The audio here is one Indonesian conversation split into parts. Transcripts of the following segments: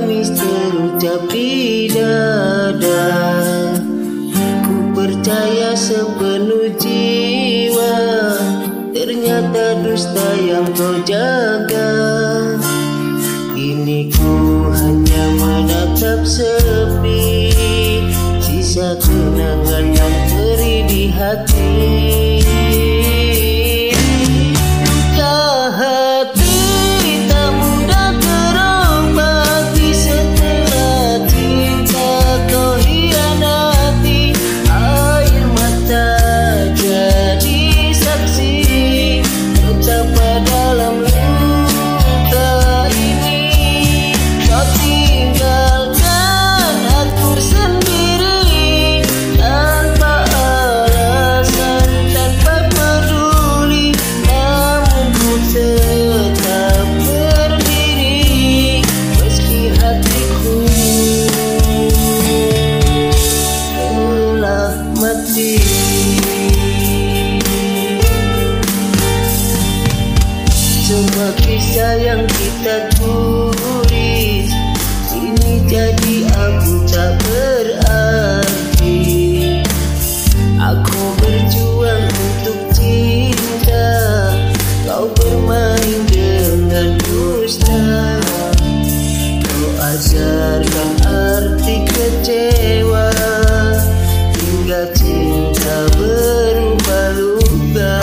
tangis terucap di dada. Ku percaya sepenuh jiwa, ternyata dusta yang kau jaga. Kini ku hanya menatap sepi, sisa kenangan yang perih di hati. Semua kisah yang kita tulis kini jadi abu tak berarti. Aku berjuang untuk cinta, kau bermain dengan dusta. Kau ajarkan arti kecewa, hingga cinta berubah luka.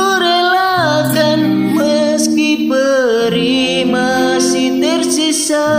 Masih tersisa